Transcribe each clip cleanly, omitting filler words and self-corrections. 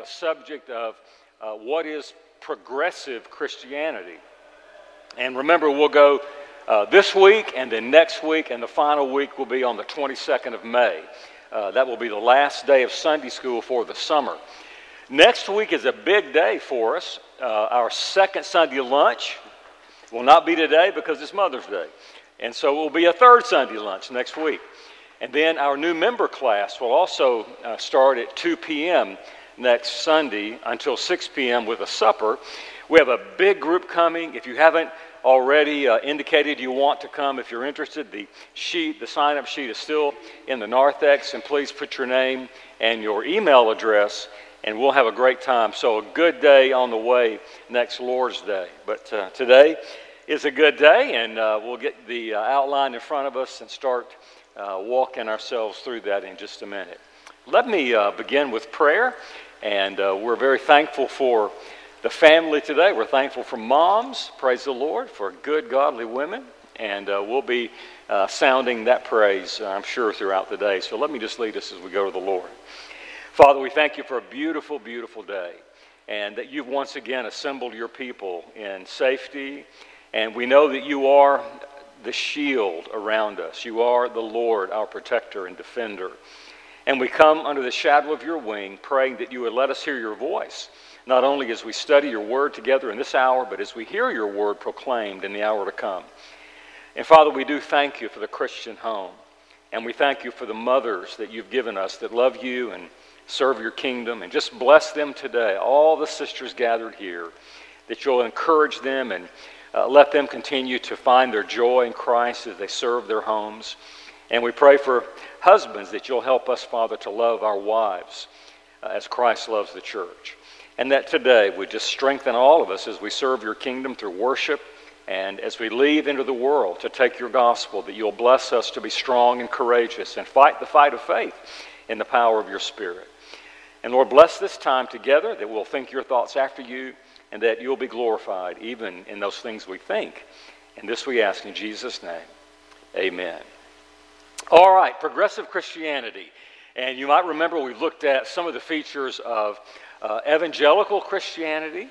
subject of what is progressive Christianity. And remember, we'll go this week and then next week, and the final week will be on the 22nd of May. That will be the last day of Sunday school for the summer. Next week is a big day for us. Our second Sunday lunch will not be today because it's Mother's Day. And so it will be a third Sunday lunch next week. And then our new member class will also start at 2 p.m. next Sunday until 6 p.m. with a supper. We have a big group coming. If you haven't already indicated you want to come, if you're interested, the sign-up sheet is still in the narthex, and please put your name and your email address, and we'll have a great time. So a good day on the way next Lord's Day. But today is a good day, and we'll get the outline in front of us and start walking ourselves through that in just a minute. Let me begin with prayer, and we're very thankful for the family today. We're thankful for moms, praise the Lord, for good, godly women, and we'll be sounding that praise, I'm sure, throughout the day. So let me just lead us as we go to the Lord. Father, we thank you for a beautiful, beautiful day, and that you've once again assembled your people in safety, and we know that you are the shield around us. You are the Lord, our protector and defender. And we come under the shadow of your wing, praying that you would let us hear your voice, not only as we study your word together in this hour, but as we hear your word proclaimed in the hour to come. And Father, we do thank you for the Christian home. And we thank you for the mothers that you've given us that love you and serve your kingdom. And just bless them today, all the sisters gathered here, that you'll encourage them and let them continue to find their joy in Christ as they serve their homes. And we pray for husbands that you'll help us, Father, to love our wives as Christ loves the church. And that today would just strengthen all of us as we serve your kingdom through worship, and as we leave into the world to take your gospel, that you'll bless us to be strong and courageous and fight the fight of faith in the power of your Spirit. And Lord, bless this time together, that we'll think your thoughts after you, and that you'll be glorified even in those things we think. And this we ask in Jesus' name. Amen. All right, progressive Christianity. And you might remember we've looked at some of the features of evangelical Christianity,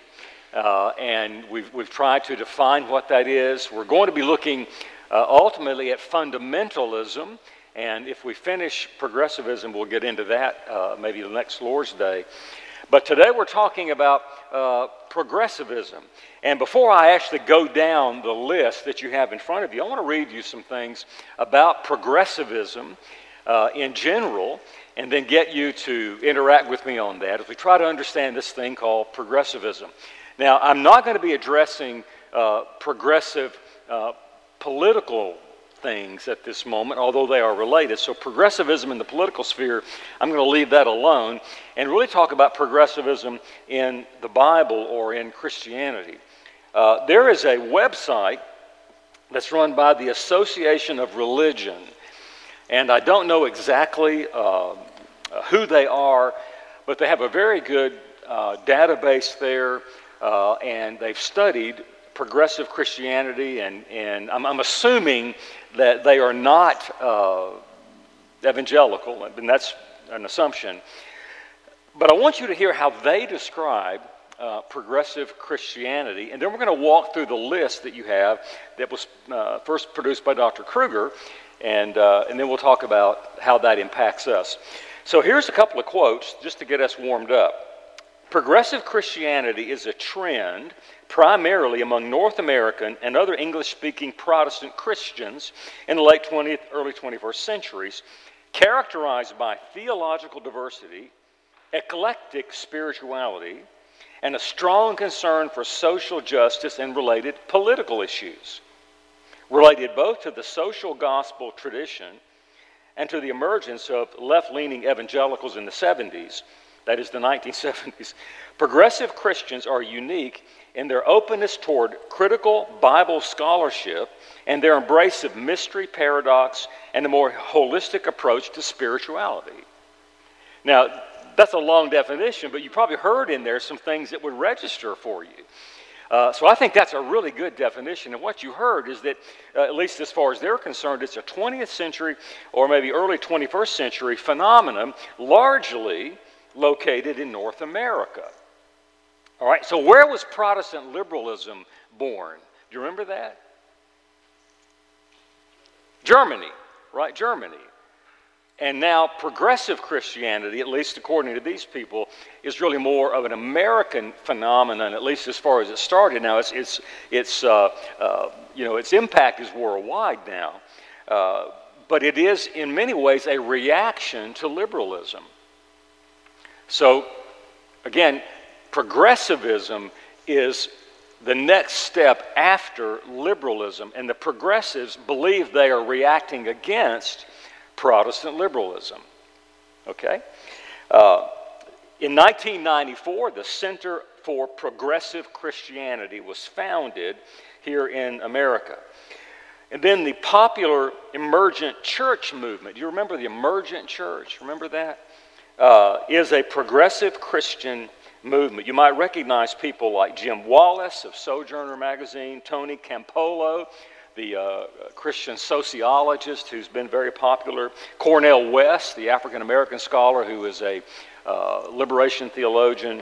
and we've tried to define what that is. We're going to be looking ultimately at fundamentalism, and if we finish progressivism, we'll get into that maybe the next Lord's Day. But today we're talking about progressivism. And before I actually go down the list that you have in front of you, I want to read you some things about progressivism in general, and then get you to interact with me on that as we try to understand this thing called progressivism. Now, I'm not going to be addressing progressive political things at this moment, although they are related. So progressivism in the political sphere, I'm going to leave that alone and really talk about progressivism in the Bible or in Christianity. There is a website that's run by the Association of Religion, and I don't know exactly who they are, but they have a very good database there, and they've studied progressive Christianity, and I'm assuming that they are not evangelical, and that's an assumption. But I want you to hear how they describe progressive Christianity, and then we're going to walk through the list that you have that was first produced by Dr. Kruger, and then we'll talk about how that impacts us. So here's a couple of quotes just to get us warmed up. Progressive Christianity is a trend primarily among North American and other English-speaking Protestant Christians in the late 20th, early 21st centuries, characterized by theological diversity, eclectic spirituality, and a strong concern for social justice and related political issues, related both to the social gospel tradition and to the emergence of left-leaning evangelicals in the 70s, that is the 1970s. Progressive Christians are unique in their openness toward critical Bible scholarship and their embrace of mystery, paradox, and a more holistic approach to spirituality. Now, that's a long definition, but you probably heard in there some things that would register for you. So I think that's a really good definition. And what you heard is that, at least as far as they're concerned, it's a 20th century or maybe early 21st century phenomenon, largely located in North America. All right, so where was Protestant liberalism born? Do you remember that? Germany, right? Germany. And now progressive Christianity, at least according to these people, is really more of an American phenomenon, at least as far as it started. Now, its impact is worldwide now, but it is in many ways a reaction to liberalism. So, again, progressivism is the next step after liberalism, and the progressives believe they are reacting against Protestant liberalism. Okay? In 1994, the Center for Progressive Christianity was founded here in America. And then the popular emergent church movement, do you remember the emergent church? Remember that? Is a progressive Christian movement. You might recognize people like Jim Wallace of Sojourner magazine, Tony Campolo, the Christian sociologist who's been very popular, Cornel West, the African-American scholar who is a liberation theologian.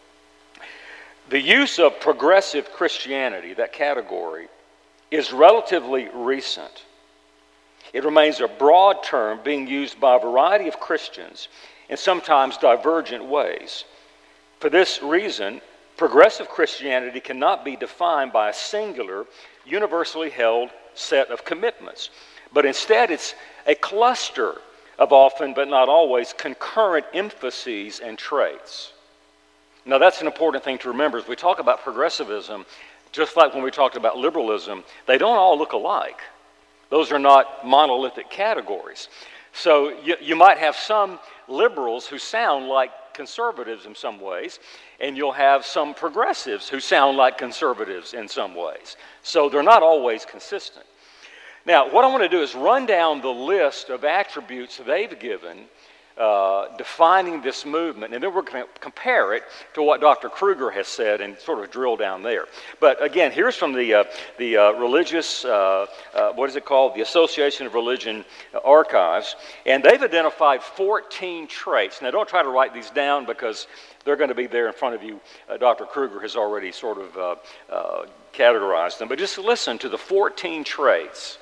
The use of progressive Christianity, that category, is relatively recent. It remains a broad term being used by a variety of Christians in sometimes divergent ways. For this reason, progressive Christianity cannot be defined by a singular, universally held set of commitments, but instead it's a cluster of often, but not always, concurrent emphases and traits. Now that's an important thing to remember. As we talk about progressivism, just like when we talked about liberalism, they don't all look alike. Those are not monolithic categories. So you might have some liberals who sound like conservatives in some ways, and you'll have some progressives who sound like conservatives in some ways. So they're not always consistent. Now, what I want to do is run down the list of attributes they've given defining this movement, and then we're going to compare it to what Dr. Kruger has said and sort of drill down there. But again, here's from the religious, what is it called? The Association of Religion Archives, and they've identified 14 traits. Now, don't try to write these down because they're going to be there in front of you. Dr. Kruger has already sort of categorized them, but just listen to the 14 traits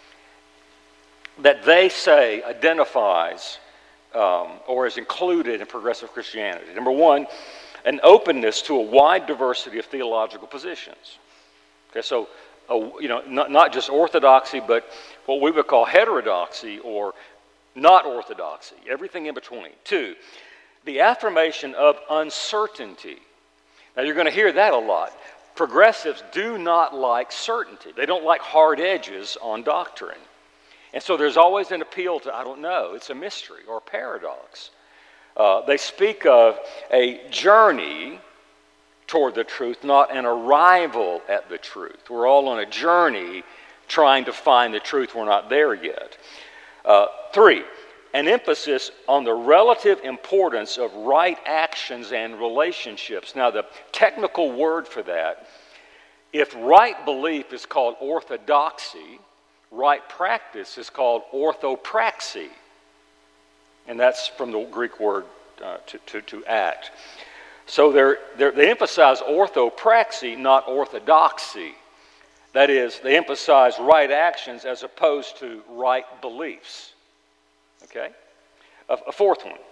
that they say identifies or is included in progressive Christianity. Number one, an openness to a wide diversity of theological positions. Okay, so not just orthodoxy, but what we would call heterodoxy or not orthodoxy, everything in between. Two, the affirmation of uncertainty. Now you're going to hear that a lot. Progressives do not like certainty. They don't like hard edges on doctrine. And so there's always an appeal to, I don't know, it's a mystery or a paradox. They speak of a journey toward the truth, not an arrival at the truth. We're all on a journey trying to find the truth. We're not there yet. Three, an emphasis on the relative importance of right actions and relationships. Now, the technical word for that, if right belief is called orthodoxy, right practice is called orthopraxy. And that's from the Greek word to act. So they emphasize orthopraxy, not orthodoxy. That is, they emphasize right actions as opposed to right beliefs. Okay? A fourth one.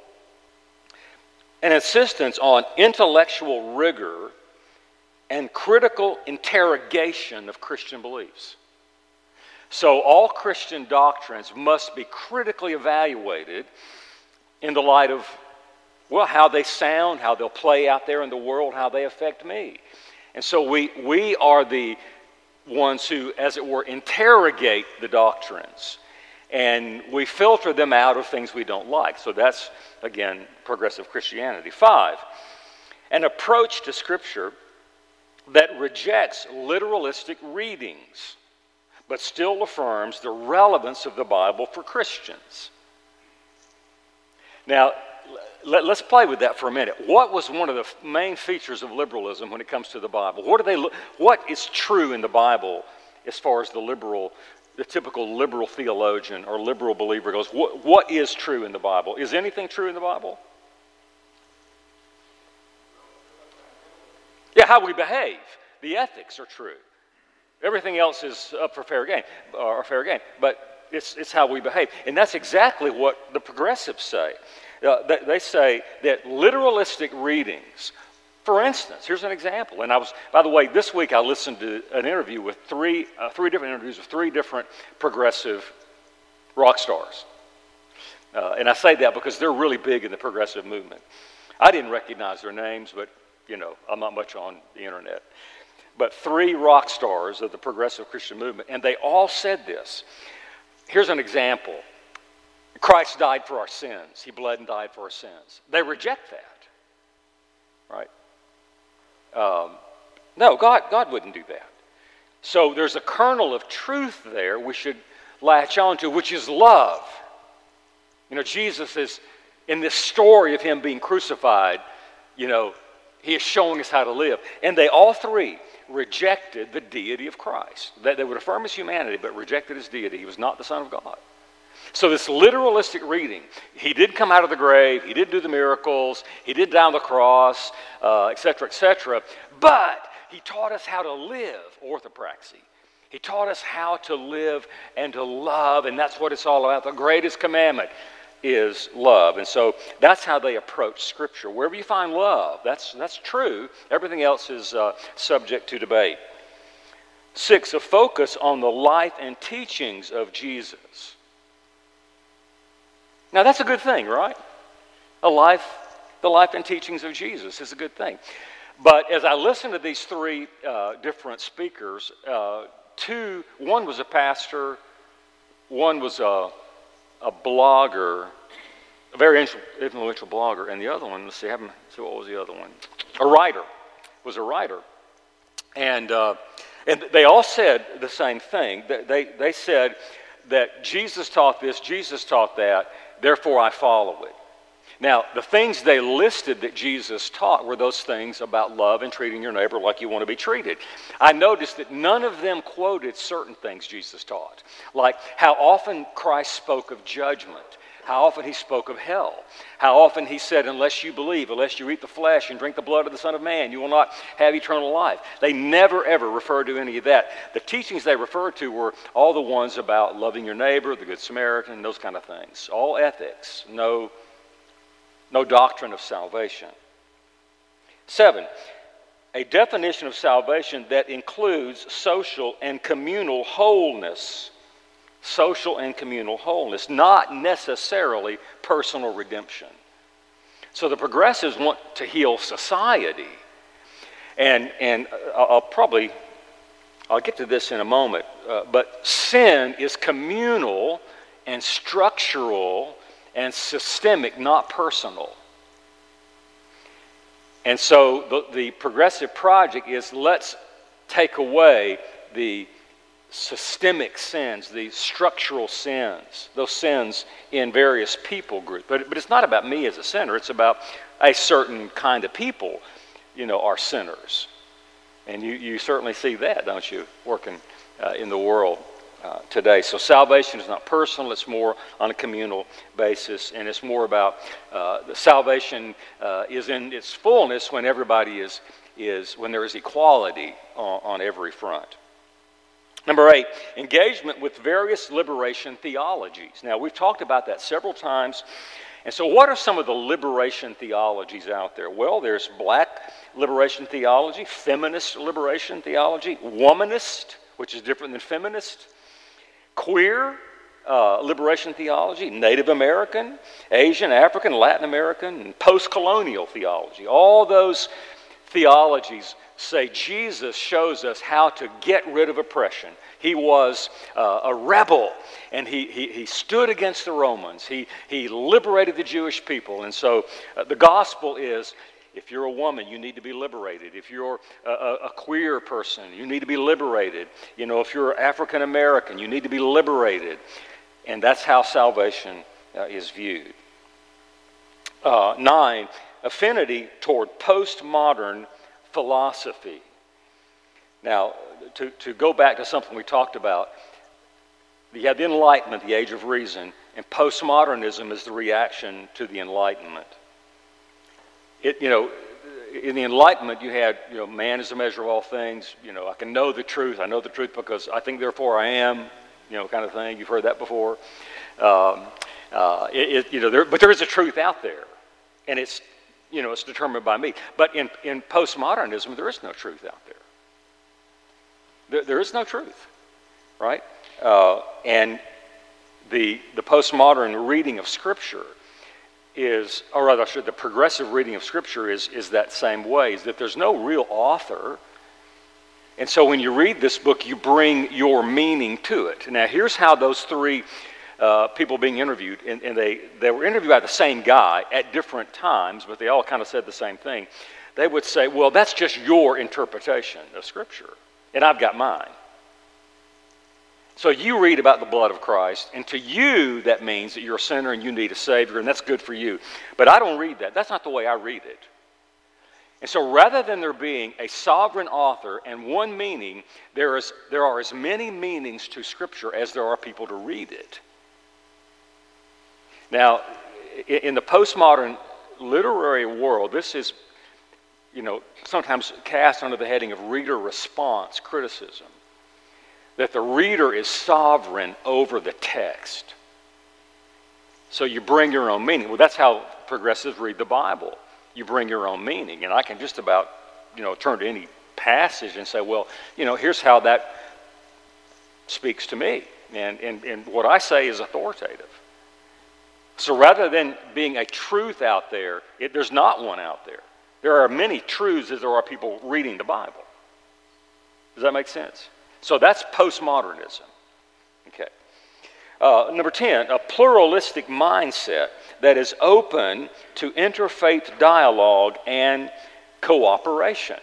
An insistence on intellectual rigor and critical interrogation of Christian beliefs. So all Christian doctrines must be critically evaluated in the light of, well, how they sound, how they'll play out there in the world, how they affect me. And so we are the ones who, as it were, interrogate the doctrines. And we filter them out of things we don't like. So that's, again, progressive Christianity. 5, an approach to Scripture that rejects literalistic readings, but still affirms the relevance of the Bible for Christians. Now, let's play with that for a minute. What was one of the main features of liberalism when it comes to the Bible? What is true in the Bible as far as the typical liberal theologian or liberal believer goes? What is true in the Bible? Is anything true in the Bible? how we behave. The ethics are true. Everything else is up for fair game, but it's how we behave. And that's exactly what the progressives say. They say that literalistic readings, for instance, here's an example. And by the way, this week I listened to an interview with three different interviews with three different progressive rock stars. And I say that because they're really big in the progressive movement. I didn't recognize their names, but, I'm not much on the internet. But three rock stars of the progressive Christian movement, and they all said this. Here's an example. Christ died for our sins. He bled and died for our sins. They reject that, right? No, God wouldn't do that. So there's a kernel of truth there we should latch on to, which is love. Jesus is, in this story of him being crucified, he is showing us how to live. And they all three rejected the deity of Christ. They would affirm his humanity, but rejected his deity. He was not the Son of God. So this literalistic reading, he did come out of the grave, he did do the miracles, he did die on the cross, etc., but he taught us how to live, orthopraxy. He taught us how to live and to love, and that's what it's all about. The greatest commandment is love. And so that's how they approach Scripture. Wherever you find love, that's true. Everything else is subject to debate. 6, a focus on the life and teachings of Jesus. Now that's a good thing, right? The life and teachings of Jesus is a good thing. But as I listened to these three different speakers, one was a pastor, one was a blogger, a very influential blogger, and the other one, let's see what was the other one? A writer. And they all said the same thing. They said that Jesus taught this, Jesus taught that, therefore I follow it. Now, the things they listed that Jesus taught were those things about love and treating your neighbor like you want to be treated. I noticed that none of them quoted certain things Jesus taught, like how often Christ spoke of judgment, how often he spoke of hell, how often he said, unless you believe, unless you eat the flesh and drink the blood of the Son of Man, you will not have eternal life. They never, ever referred to any of that. The teachings they referred to were all the ones about loving your neighbor, the Good Samaritan, those kind of things. All ethics, no doctrine of salvation. 7, a definition of salvation that includes social and communal wholeness. Social and communal wholeness, not necessarily personal redemption. So the progressives want to heal society. And I'll get to this in a moment, but sin is communal and structural and systemic, not personal. And so the progressive project is, let's take away the systemic sins, the structural sins, those sins in various people groups. But it's not about me as a sinner. It's about a certain kind of people, are sinners. And you certainly see that, don't you, working in the world today. So salvation is not personal. It's more on a communal basis. And it's more about the salvation is in its fullness when everybody when there is equality on every front. Number 8, engagement with various liberation theologies. Now, we've talked about that several times. And so what are some of the liberation theologies out there? Well, there's black liberation theology, feminist liberation theology, womanist, which is different than feminist, queer liberation theology, Native American, Asian, African, Latin American, and post-colonial theology. All those theologies say Jesus shows us how to get rid of oppression. He was a rebel, and he stood against the Romans. He liberated the Jewish people. And so the gospel is, if you're a woman, you need to be liberated. If you're a queer person, you need to be liberated. If you're African American, you need to be liberated. And that's how salvation is viewed. 9, affinity toward postmodern philosophy. Now, to go back to something we talked about, you had the Enlightenment, the Age of Reason, and postmodernism is the reaction to the Enlightenment. in the Enlightenment, you had, man is the measure of all things. I can know the truth. I know the truth because I think, therefore I am, kind of thing. You've heard that before. But there is a truth out there, and it's determined by me. But in postmodernism, there is no truth out there. There is no truth, right? And the postmodern reading of Scripture is, or rather, the progressive reading of Scripture is that same way, is that there's no real author. And so when you read this book, you bring your meaning to it. Now, here's how those three people being interviewed, and they were interviewed by the same guy at different times, but they all kind of said the same thing. They would say, well, that's just your interpretation of Scripture, and I've got mine. So you read about the blood of Christ, and to you that means that you're a sinner and you need a Savior, and that's good for you. But I don't read that. That's not the way I read it. And so rather than there being a sovereign author and one meaning, there are as many meanings to Scripture as there are people to read it. Now, in the postmodern literary world, this is, sometimes cast under the heading of reader response criticism. That the reader is sovereign over the text. So you bring your own meaning. Well, that's how progressives read the Bible. You bring your own meaning. And I can just about, turn to any passage and say, well, here's how that speaks to me. And what I say is authoritative. So rather than being a truth out there, there's not one out there. There are many truths as there are people reading the Bible. Does that make sense? So that's postmodernism. Okay. Number 10, a pluralistic mindset that is open to interfaith dialogue and cooperation.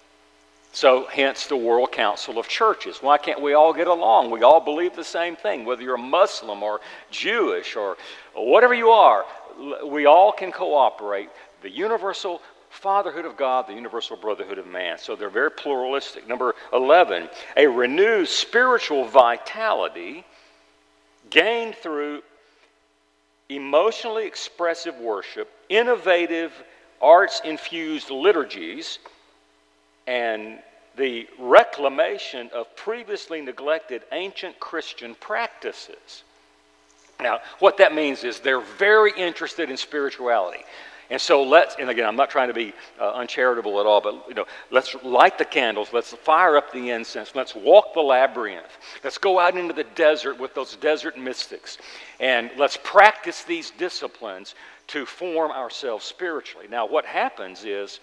So hence the World Council of Churches. Why can't we all get along? We all believe the same thing, whether you're a Muslim or Jewish or whatever you are. We all can cooperate. The universal fatherhood of God, the universal brotherhood of man. So they're very pluralistic. Number 11, a renewed spiritual vitality gained through emotionally expressive worship, innovative arts-infused liturgies, and the reclamation of previously neglected ancient Christian practices. Now, what that means is they're very interested in spirituality. And so and again, I'm not trying to be uncharitable at all, but let's light the candles, let's fire up the incense, let's walk the labyrinth, let's go out into the desert with those desert mystics, and let's practice these disciplines to form ourselves spiritually. Now, what happens is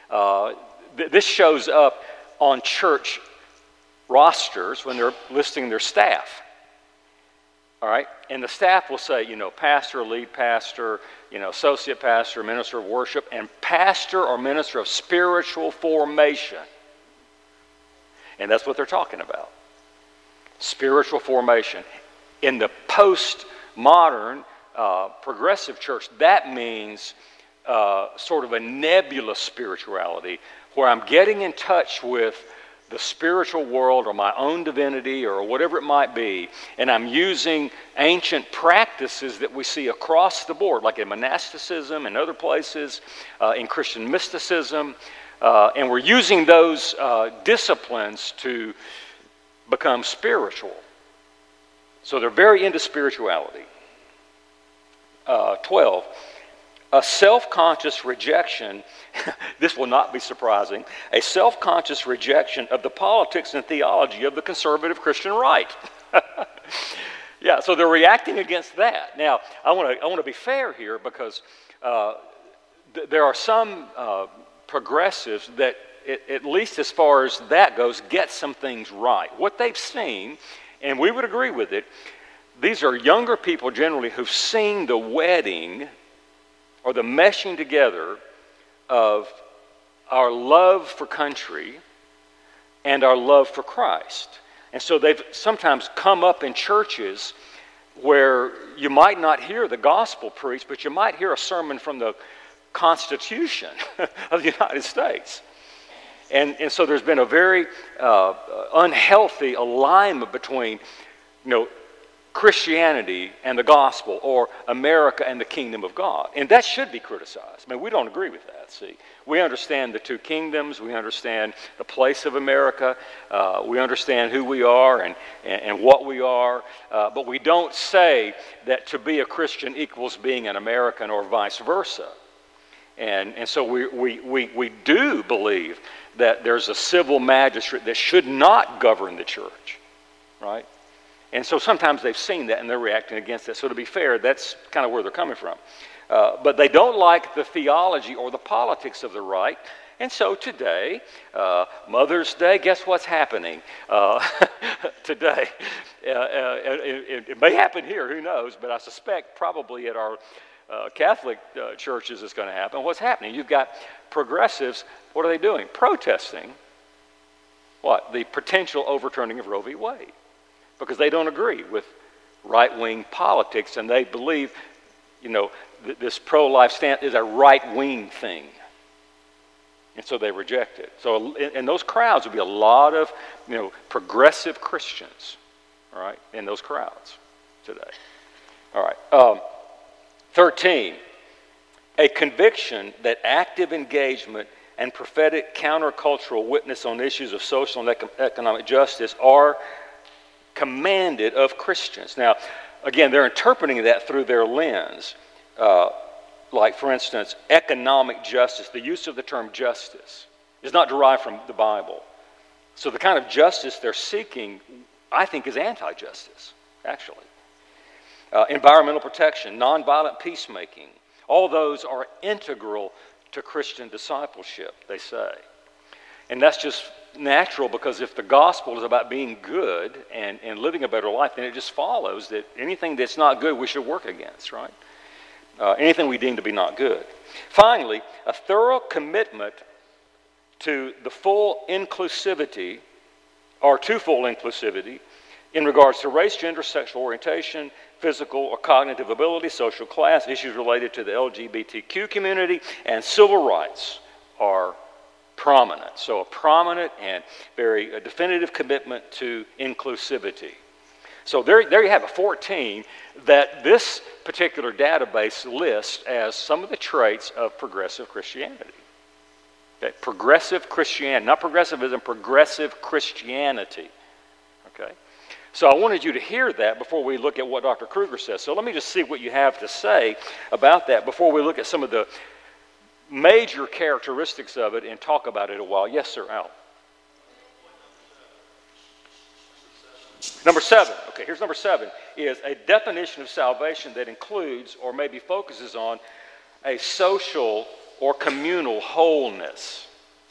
this shows up on church rosters when they're listing their staff. All right, and the staff will say, pastor, lead pastor, associate pastor, minister of worship, and pastor or minister of spiritual formation. And that's what they're talking about. Spiritual formation. In the postmodern progressive church, that means sort of a nebulous spirituality where I'm getting in touch with the spiritual world or my own divinity or whatever it might be, and I'm using ancient practices that we see across the board, like in monasticism and other places, in Christian mysticism, and we're using those disciplines to become spiritual. So they're very into spirituality. 12, a self-conscious rejection, this will not be surprising, a self-conscious rejection of the politics and theology of the conservative Christian right. Yeah, so they're reacting against that. Now, I want to be fair here because there are some progressives that, at least as far as that goes, get some things right. What they've seen, and we would agree with it, these are younger people generally who've seen the wedding or the meshing together of our love for country and our love for Christ. And so they've sometimes come up in churches where you might not hear the gospel preached, but you might hear a sermon from the Constitution of the United States. And so there's been a very unhealthy alignment between, Christianity and the gospel, or America and the kingdom of God. And that should be criticized. I mean, we don't agree with that, see. We understand the two kingdoms. We understand the place of America. We understand who we are and what we are. But we don't say that to be a Christian equals being an American or vice versa. And so we do believe that there's a civil magistrate that should not govern the church, right? And so sometimes they've seen that and they're reacting against it. So to be fair, that's kind of where they're coming from. But they don't like the theology or the politics of the right. And so today, Mother's Day, guess what's happening today? It may happen here, who knows, but I suspect probably at our Catholic churches it's going to happen. What's happening? You've got progressives, what are they doing? Protesting what? The potential overturning of Roe v. Wade. Because they don't agree with right-wing politics, and they believe, this pro-life stance is a right-wing thing. And so they reject it. So in those crowds would be a lot of, progressive Christians, all right, in those crowds today. All right. 13, a conviction that active engagement and prophetic countercultural witness on issues of social and economic justice are commanded of Christians. Now, again, they're interpreting that through their lens. Like, for instance, economic justice. The use of the term justice is not derived from the Bible. So the kind of justice they're seeking, I think, is anti-justice, actually. Environmental protection, nonviolent peacemaking, all those are integral to Christian discipleship, they say. And that's just natural, because if the gospel is about being good and living a better life, then it just follows that anything that's not good we should work against, right? Anything we deem to be not good. Finally, a thorough commitment to the full inclusivity, or to full inclusivity, in regards to race, gender, sexual orientation, physical or cognitive ability, social class, issues related to the LGBTQ community, and civil rights are prominent. So a prominent and very definitive commitment to inclusivity. So there you have a 14 that this particular database lists as some of the traits of progressive Christianity. Okay? Progressive Christianity, not progressivism, progressive Christianity. Okay? So I wanted you to hear that before we look at what Dr. Kruger says. So let me just see what you have to say about that before we look at some of the major characteristics of it and talk about it a while. Yes, sir, Al. Number 7. Okay, here's number 7, is a definition of salvation that includes or maybe focuses on a social or communal wholeness.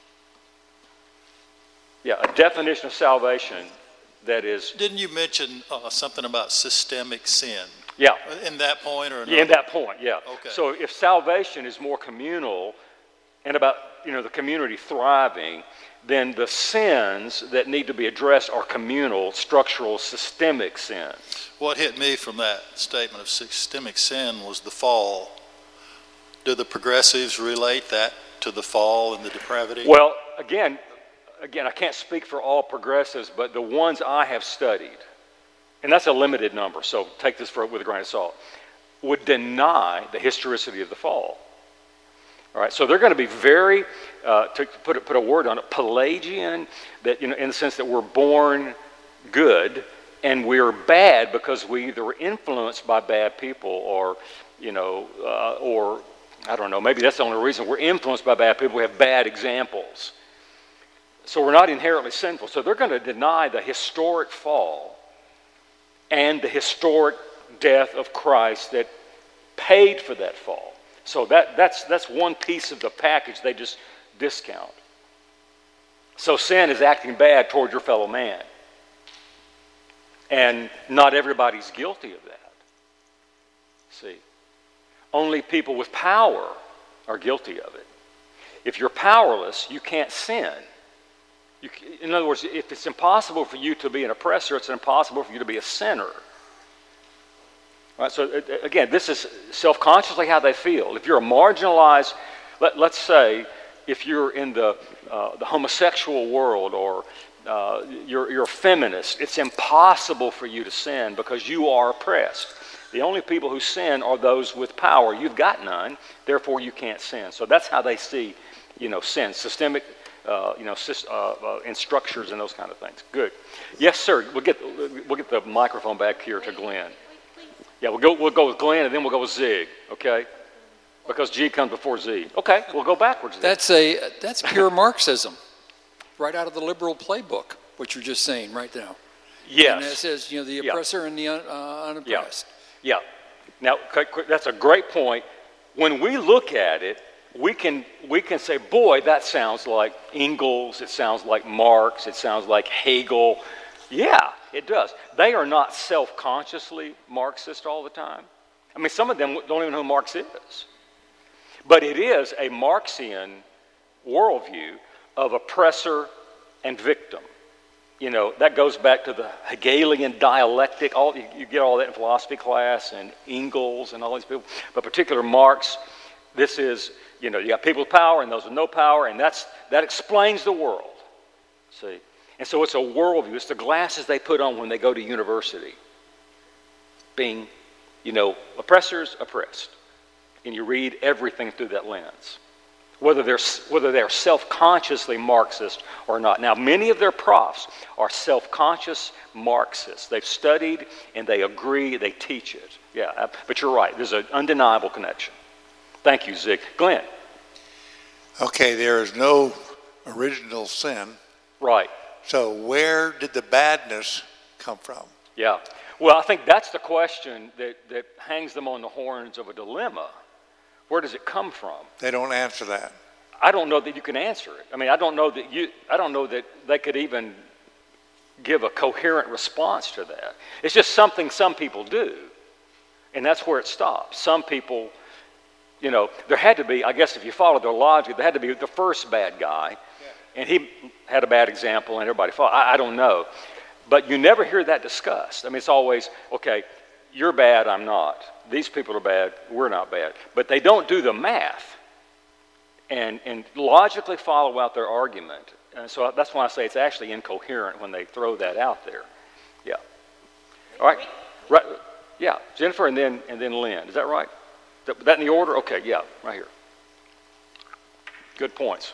Yeah, a definition of salvation that is... Didn't you mention something about systemic sin? Yeah. In that point or another? Yeah, in that point, yeah. Okay. So if salvation is more communal and about, the community thriving, then the sins that need to be addressed are communal, structural, systemic sins. What hit me from that statement of systemic sin was the fall. Do the progressives relate that to the fall and the depravity? Well, again, I can't speak for all progressives, but the ones I have studied, and that's a limited number, so take this with a grain of salt, would deny the historicity of the fall. All right, so they're going to be very, to put a word on it, Pelagian, that in the sense that we're born good and we're bad because we either were influenced by bad people or I don't know, maybe that's the only reason we're influenced by bad people. We have bad examples. So we're not inherently sinful. So they're going to deny the historic fall and the historic death of Christ that paid for that fall. So that's one piece of the package they just discount. So sin is acting bad toward your fellow man. And not everybody's guilty of that. See? Only people with power are guilty of it. If you're powerless, you can't sin. In other words, if it's impossible for you to be an oppressor, it's impossible for you to be a sinner. Right, so again, this is self-consciously how they feel. If you're a marginalized, let's say, if you're in the homosexual world or you're a feminist. It's impossible for you to sin because you are oppressed. The only people who sin are those with power. You've got none, therefore you can't sin. So that's how they see, sin, systemic, in structures and those kind of things. Good. Yes, sir. We'll get the microphone back here to Glenn. Yeah, we'll go with Glenn and then we'll go with Zig. Okay. Because G comes before Z. Okay, we'll go backwards. That's pure Marxism, right out of the liberal playbook. What you're just saying right now. Yes. And it says, the oppressor and the unoppressed. Yeah. Now that's a great point. When we look at it, we can say, boy, that sounds like Engels. It sounds like Marx. It sounds like Hegel. Yeah, it does. They are not self-consciously Marxist all the time. I mean, some of them don't even know who Marx is. But it is a Marxian worldview of oppressor and victim. That goes back to the Hegelian dialectic. You get all that in philosophy class and Engels and all these people. But particular Marx, this is, you got people with power and those with no power, and that explains the world. See? And so it's a worldview. It's the glasses they put on when they go to university. Being, oppressors, oppressed. And you read everything through that lens. Whether they're self-consciously Marxist or not. Now, many of their profs are self-conscious Marxists. They've studied and they agree, they teach it. Yeah, but you're right. There's an undeniable connection. Thank you, Zig. Glenn. Okay, there is no original sin. Right. So where did the badness come from? Yeah. Well, I think that's the question that hangs them on the horns of a dilemma. Where does it come from? They don't answer that. I don't know that you can answer it. I mean, I don't know that they could even give a coherent response to that. It's just something some people do. And that's where it stops. Some people, there had to be, I guess if you follow their logic, there had to be the first bad guy. And he had a bad example and everybody followed. I don't know. But you never hear that discussed. I mean, it's always, okay, you're bad, I'm not. These people are bad, we're not bad. But they don't do the math and logically follow out their argument. And so that's why I say it's actually incoherent when they throw that out there. Yeah. All right. Right. Yeah. Jennifer and then Lynn. Is that right? That in the order? Okay. Yeah. Right here. Good points.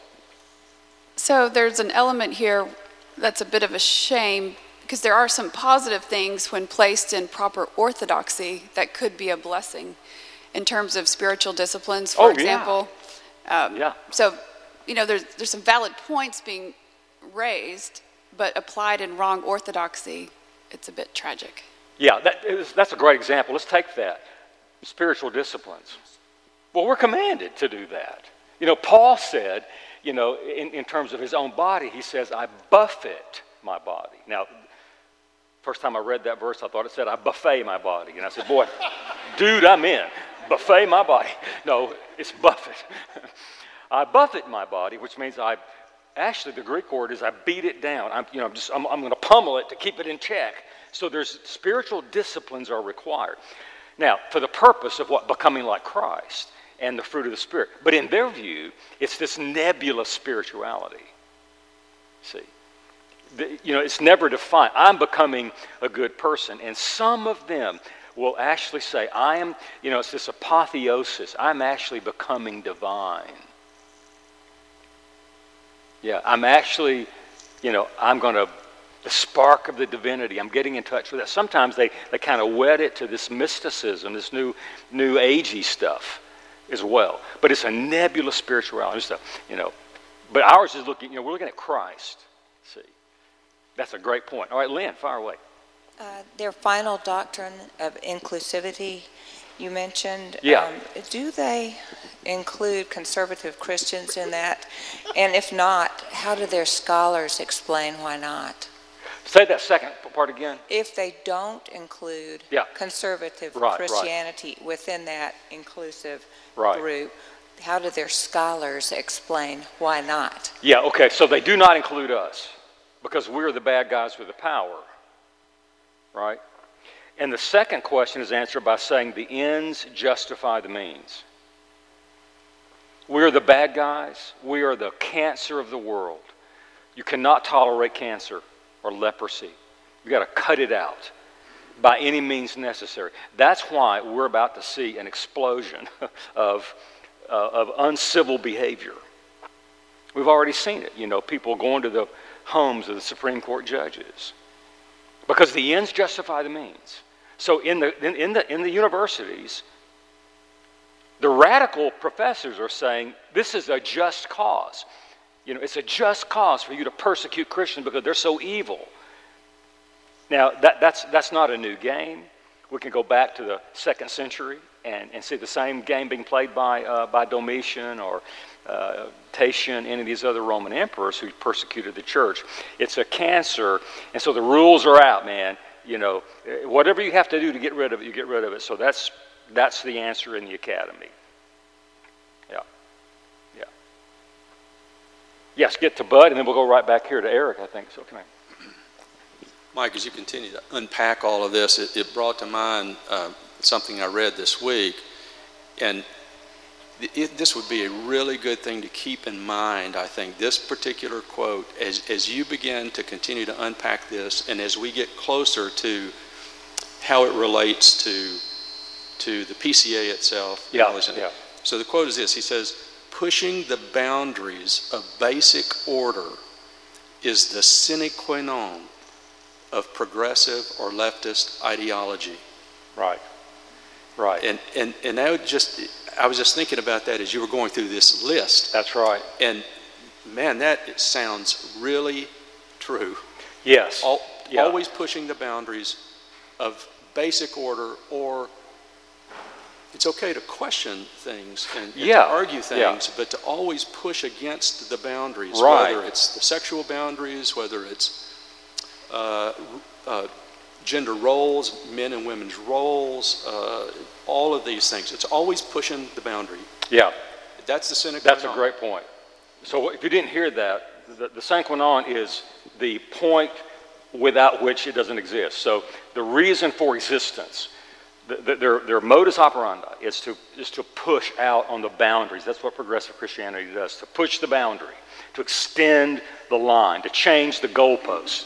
So there's an element here that's a bit of a shame because there are some positive things when placed in proper orthodoxy that could be a blessing in terms of spiritual disciplines, for example. Yeah. So, there's some valid points being raised, but applied in wrong orthodoxy, it's a bit tragic. Yeah, that's a great example. Let's take that. Spiritual disciplines. Well, we're commanded to do that. Paul said, in terms of his own body, he says, I buffet my body. Now, first time I read that verse, I thought it said, I buffet my body. And I said, boy, dude, I'm in. Buffet my body. No, it's buffet. I buffet my body, which means actually the Greek word is I beat it down. I'm going to pummel it to keep it in check. So there's spiritual disciplines are required. Now, for the purpose of what? Becoming like Christ and the fruit of the Spirit. But in their view, it's this nebulous spirituality. See? It's never defined. I'm becoming a good person. And some of them will actually say, it's this apotheosis. I'm actually becoming divine. Yeah, I'm actually, I'm going to, the spark of the divinity, I'm getting in touch with that. Sometimes they kind of wed it to this mysticism, this new agey stuff as well. But it's a nebulous spirituality stuff, But ours is we're looking at Christ. See, that's a great point. All right, Lynn, fire away. Their final doctrine of inclusivity, you mentioned. Yeah. Do they include conservative Christians in that? And if not, how do their scholars explain why not? Say that second part again. If they don't include conservative Christianity within that inclusive group, how do their scholars explain why not? Yeah, okay, so they do not include us because we're the bad guys with the power, right? And the second question is answered by saying the ends justify the means. We're the bad guys. We are the cancer of the world. You cannot tolerate cancer or leprosy. You've got to cut it out by any means necessary. That's why we're about to see an explosion of uncivil behavior. We've already seen it. People going to the homes of the Supreme Court judges because the ends justify the means. So in the universities, the radical professors are saying this is a just cause. It's a just cause for you to persecute Christians because they're so evil. Now, that's not a new game. We can go back to the 2nd century and see the same game being played by Domitian or Tatian, any of these other Roman emperors who persecuted the church. It's a cancer, and so the rules are out, man. Whatever you have to do to get rid of it, you get rid of it. So that's the answer in the academy. Yeah. Yes, get to Bud, and then we'll go right back here to Eric, I think. So can I? Mike, as you continue to unpack all of this, it brought to mind something I read this week, and this would be a really good thing to keep in mind, I think, this particular quote, as you begin to continue to unpack this, and as we get closer to how it relates to the PCA itself. Yeah. So the quote is this. He says, "Pushing the boundaries of basic order is the sine qua non of progressive or leftist ideology." Right. And I was just thinking about that as you were going through this list. That's right. And man, that sounds really true. Yes. Always pushing the boundaries of basic order, or it's okay to question things and to argue things, but to always push against the boundaries, whether it's the sexual boundaries, whether it's gender roles, men and women's roles, all of these things. It's always pushing the boundary. Yeah. That's the sine qua non. That's a great point. So if you didn't hear that, the sine qua non is the point without which it doesn't exist. So the reason for existence, their modus operandi is to push out on the boundaries. That's what progressive Christianity does, to push the boundary, to extend the line, to change the goalpost.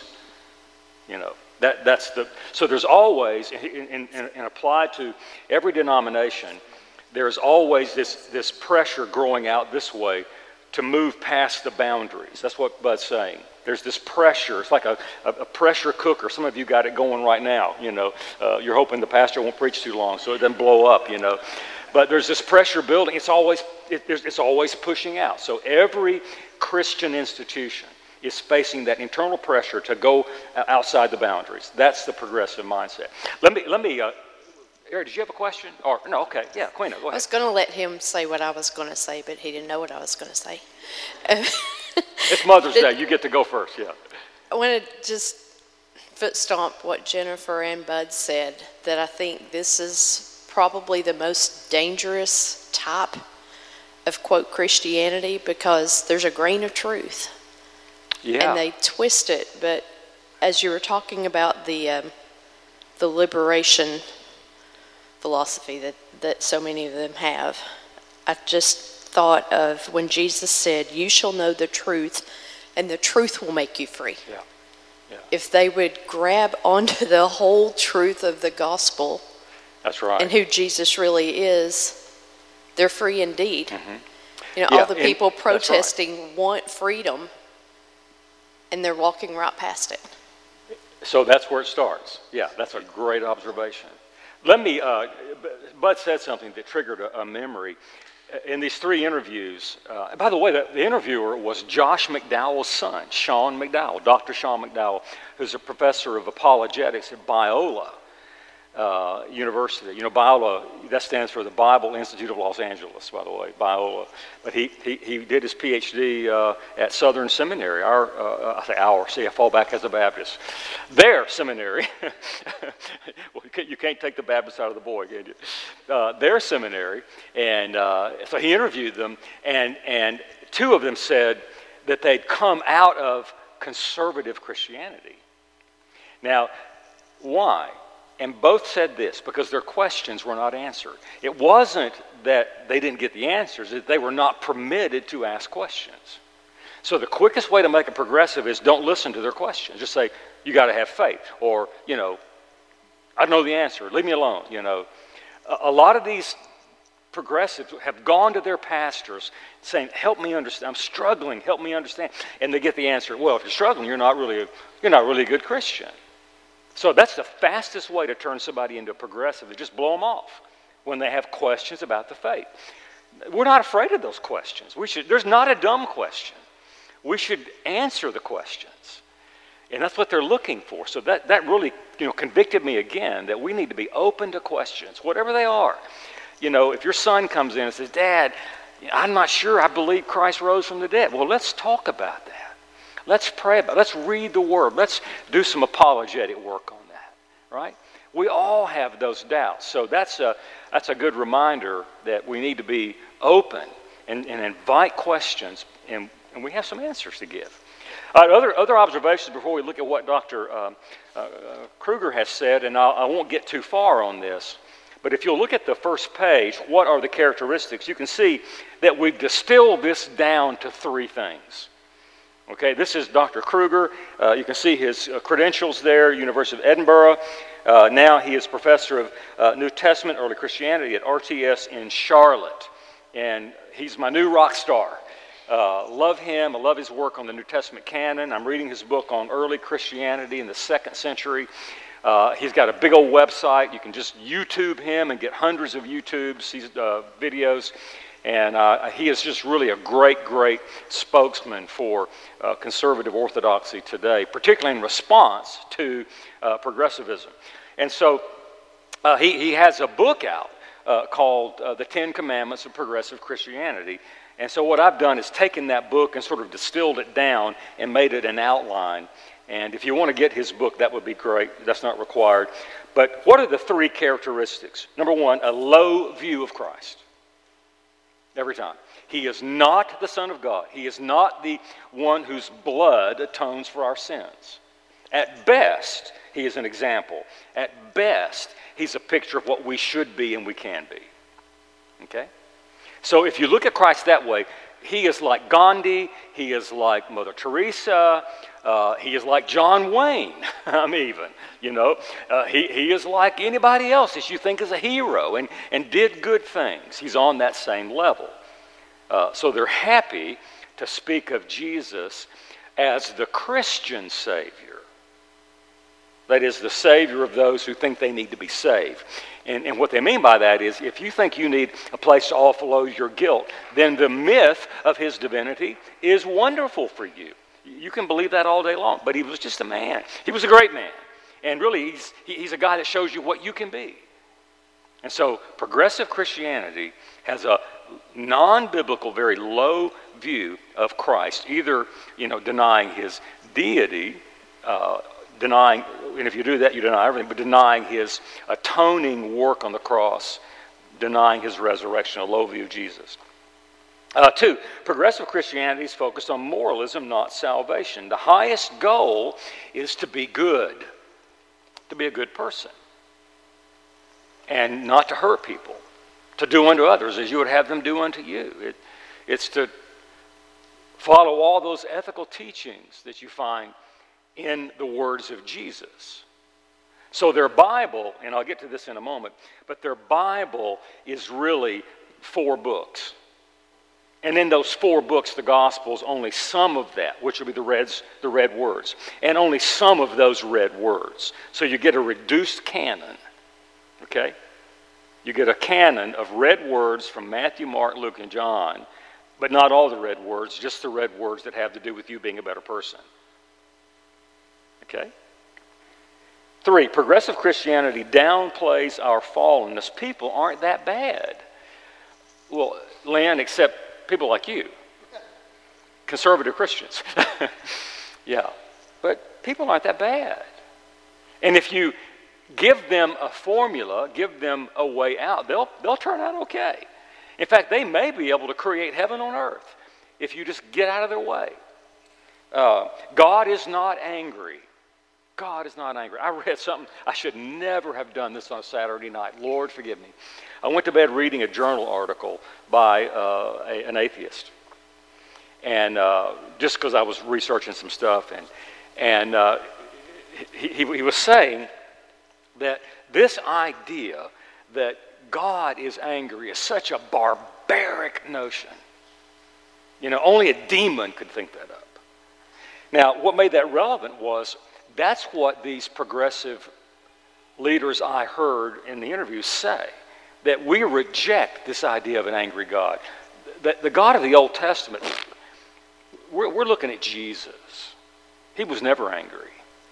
So there's always, and applied to every denomination, there's always this pressure growing out this way to move past the boundaries. That's what Bud's saying. There's this pressure. It's like a pressure cooker. Some of you got it going right now. You're hoping the pastor won't preach too long so it doesn't blow up. But there's this pressure building. It's always pushing out. So every Christian institution is facing that internal pressure to go outside the boundaries. That's the progressive mindset. Let me. Eric, did you have a question? Or no? Okay, yeah, Quina, go ahead. I was going to let him say what I was going to say, but he didn't know what I was going to say. It's Mother's Day. You get to go first. Yeah. I want to just foot stomp what Jennifer and Bud said. That I think this is probably the most dangerous type of quote Christianity, because there's a grain of truth. Yeah. And they twist it. But as you were talking about the liberation philosophy that so many of them have, I just thought of when Jesus said, "You shall know the truth, and the truth will make you free." Yeah. Yeah. If they would grab onto the whole truth of the gospel, that's right, and who Jesus really is, they're free indeed. Mm-hmm. All the people protesting want freedom, and they're walking right past it. So that's where it starts. Yeah, that's a great observation. Let me, Bud said something that triggered a memory. In these 3 interviews, by the way, the interviewer was Josh McDowell's son, Sean McDowell, Dr. Sean McDowell, who's a professor of apologetics at Biola University. Biola, that stands for the Bible Institute of Los Angeles, by the way, Biola. But he did his PhD at Southern Seminary, I fall back as a Baptist. Their seminary, well, you can't take the Baptist out of the boy, can you? Their seminary, and so he interviewed them, and 2 of them said that they'd come out of conservative Christianity. Now, why? And both said this, because their questions were not answered. It wasn't that they didn't get the answers, that they were not permitted to ask questions. So the quickest way to make a progressive is don't listen to their questions. Just say, you got to have faith. Or, I know the answer. Leave me alone, A lot of these progressives have gone to their pastors saying, help me understand. I'm struggling. Help me understand. And they get the answer, well, if you're struggling, you're not really a good Christian. So that's the fastest way to turn somebody into a progressive, is just blow them off when they have questions about the faith. We're not afraid of those questions. There's not a dumb question. We should answer the questions. And that's what they're looking for. So that really, convicted me again that we need to be open to questions, whatever they are. If your son comes in and says, Dad, I'm not sure I believe Christ rose from the dead. Well, let's talk about that. Let's pray about it. Let's read the Word. Let's do some apologetic work on that, right? We all have those doubts. So that's a good reminder that we need to be open and invite questions, and we have some answers to give. Other observations before we look at what Dr. Kruger has said, and I won't get too far on this, but if you'll look at the first page, what are the characteristics? You can see that we've distilled this down to 3 things. Okay, this is Dr. Kruger. You can see his credentials there, University of Edinburgh. Now he is professor of New Testament, Early Christianity at RTS in Charlotte. And he's my new rock star. Love him. I love his work on the New Testament canon. I'm reading his book on early Christianity in the 2nd century. He's got a big old website. You can just YouTube him and get hundreds of videos. And he is just really a great, great spokesman for conservative orthodoxy today, particularly in response to progressivism. And so he has a book out called The 10 Commandments of Progressive Christianity. And so what I've done is taken that book and sort of distilled it down and made it an outline. And if you want to get his book, that would be great. That's not required. But what are the 3 characteristics? Number 1, a low view of Christ. Every time. He is not the Son of God. He is not the one whose blood atones for our sins. At best, he is an example. At best, he's a picture of what we should be and we can be. Okay? So if you look at Christ that way, he is like Gandhi, he is like Mother Teresa, he is like John Wayne, even, he is like anybody else that you think is a hero and did good things. He's on that same level. So they're happy to speak of Jesus as the Christian Savior. That is, the Savior of those who think they need to be saved. And what they mean by that is, if you think you need a place to offload your guilt, then the myth of his divinity is wonderful for you. You can believe that all day long. But he was just a man. He was a great man. And really, he's a guy that shows you what you can be. And so, progressive Christianity has a non-biblical, very low view of Christ, either, denying his deity, and if you do that, you deny everything, but denying his atoning work on the cross, denying his resurrection, a low view of Jesus. 2, progressive Christianity is focused on moralism, not salvation. The highest goal is to be good, to be a good person, and not to hurt people, to do unto others as you would have them do unto you. It's to follow all those ethical teachings that you find in the words of Jesus. So their Bible, and I'll get to this in a moment, but their Bible is really 4 books. And in those 4 books, the Gospels, only some of that, which will be the red words, and only some of those red words. So you get a reduced canon, okay? You get a canon of red words from Matthew, Mark, Luke, and John, but not all the red words, just the red words that have to do with you being a better person. Okay? 3, progressive Christianity downplays our fallenness. People aren't that bad. Well, Lynn, except people like you. Conservative Christians. Yeah. But people aren't that bad. And if you give them a formula, give them a way out, they'll turn out okay. In fact, they may be able to create heaven on earth if you just get out of their way. God is not angry. God is not angry. I read something, I should never have done this on a Saturday night. Lord, forgive me. I went to bed reading a journal article by an atheist. And just because I was researching some stuff, and he was saying that this idea that God is angry is such a barbaric notion. Only a demon could think that up. Now, what made that relevant was that's what these progressive leaders I heard in the interview say, that we reject this idea of an angry God. That the God of the Old Testament, we're looking at Jesus. He was never angry.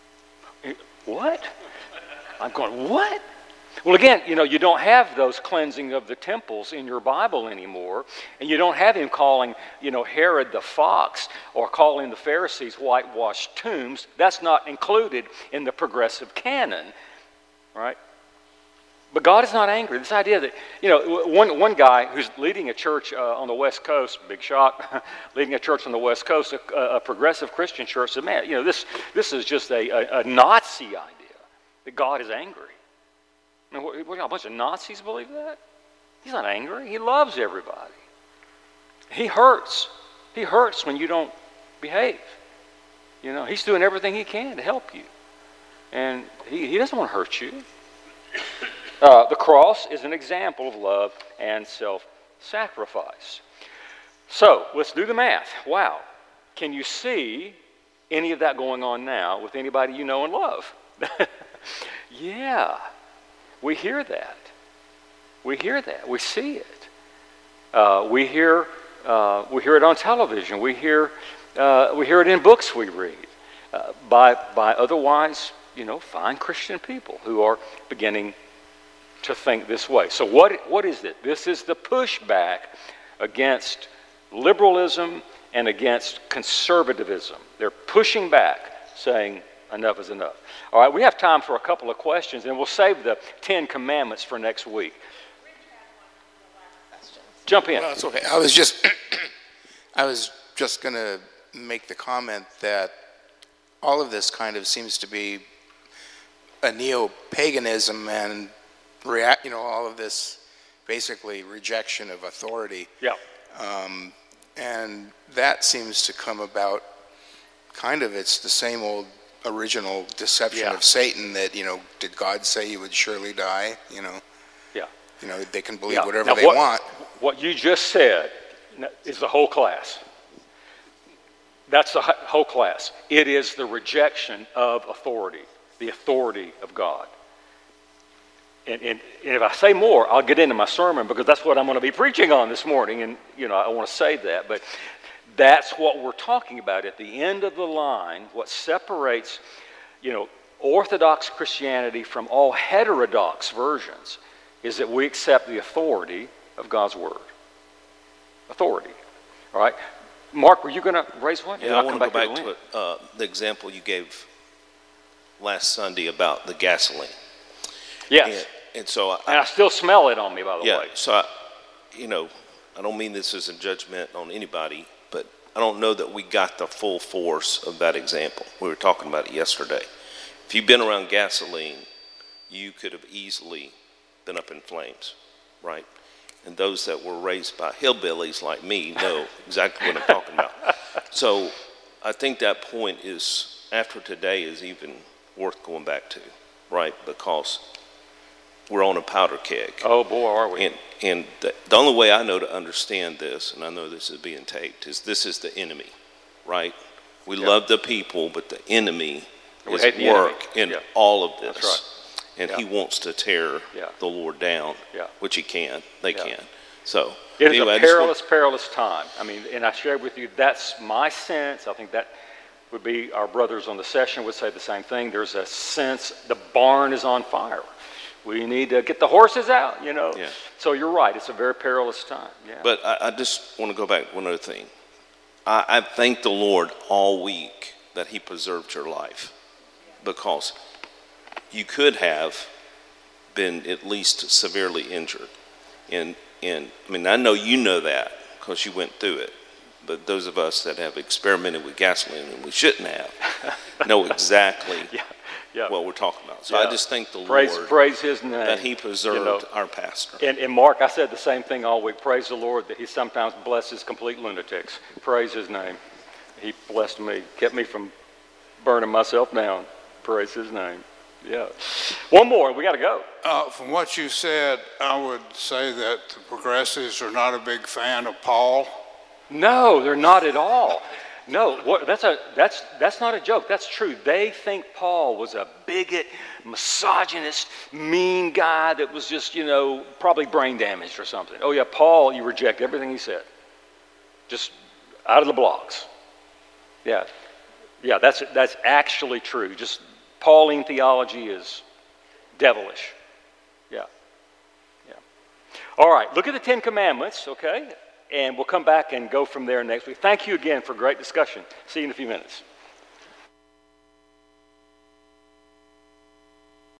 What? I'm going, what? Well, again, you don't have those cleansing of the temples in your Bible anymore, and you don't have him calling, Herod the fox or calling the Pharisees whitewashed tombs. That's not included in the progressive canon, right? But God is not angry. This idea that, one guy who's leading a church on the West Coast, big shock, leading a church on the West Coast, a progressive Christian church, said, man, this is just a Nazi idea, that God is angry. I mean, what, a bunch of Nazis believe that? He's not angry. He loves everybody. He hurts. He hurts when you don't behave. He's doing everything he can to help you. And he doesn't want to hurt you. The cross is an example of love and self-sacrifice. So, let's do the math. Wow. Can you see any of that going on now with anybody you know and love? Yeah. We hear that. We hear that. We see it. We hear it on television. We hear it in books we read by otherwise, fine Christian people who are beginning to think this way. So what is it? This is the pushback against liberalism and against conservatism. They're pushing back, saying enough is enough. All right, we have time for a couple of questions, and we'll save the 10 Commandments for next week. Jump in. Well, it's okay. I was just going to make the comment that all of this kind of seems to be a neo-paganism and all of this basically rejection of authority. Yeah. And that seems to come about it's the same old original deception of Satan that, did God say you would surely die? Yeah. They can believe whatever they want. What you just said is the whole class. That's the whole class. It is the rejection of authority, the authority of God. And if I say more, I'll get into my sermon because that's what I'm going to be preaching on this morning. And, I want to say that. But that's what we're talking about. At the end of the line, what separates, Orthodox Christianity from all heterodox versions is that we accept the authority of God's Word. Authority. All right? Mark, were you going to raise one? Yeah, I want to go back to the example you gave last Sunday about the gasoline. Yes. And so I still smell it on me, by the way. Yeah, so I don't mean this as a judgment on anybody, but I don't know that we got the full force of that example. We were talking about it yesterday. If you've been around gasoline, you could have easily been up in flames, right? And those that were raised by hillbillies like me know exactly what I'm talking about. So I think that point is, after today, is even worth going back to, right? Because we're on a powder keg. Oh, boy, are we. And the only way I know to understand this, and I know this is being taped, is this is the enemy, right? We love the people, but the enemy is at work in all of this. That's right. And he wants to tear the Lord down, which he can. They can. So it is a perilous time. I mean, and I shared with you, that's my sense. I think that would be, our brothers on the session would say the same thing. There's a sense the barn is on fire. We need to get the horses out, Yeah. So you're right. It's a very perilous time. Yeah. But I just want to go back to one other thing. I thank the Lord all week that he preserved your life, because you could have been at least severely injured. And I mean, I know you know that because you went through it. But those of us that have experimented with gasoline, and we shouldn't have, know exactly what we're talking about. So I just thank the Lord praise his name, that he preserved our pastor. And Mark, I said the same thing all week. Praise the Lord that he sometimes blesses complete lunatics. Praise his name. He blessed me, kept me from burning myself down. Praise his name. Yeah. One more, we got to go. From what you said, I would say that the progressives are not a big fan of Paul. No, they're not at all. No, that's not a joke. That's true. They think Paul was a bigot, misogynist, mean guy that was just, probably brain damaged or something. Oh yeah, Paul, you reject everything he said. Just out of the blocks. Yeah, that's actually true. Just Pauline theology is devilish. Yeah. All right, look at the 10 Commandments, okay? And we'll come back and go from there next week. Thank you again for great discussion. See you in a few minutes.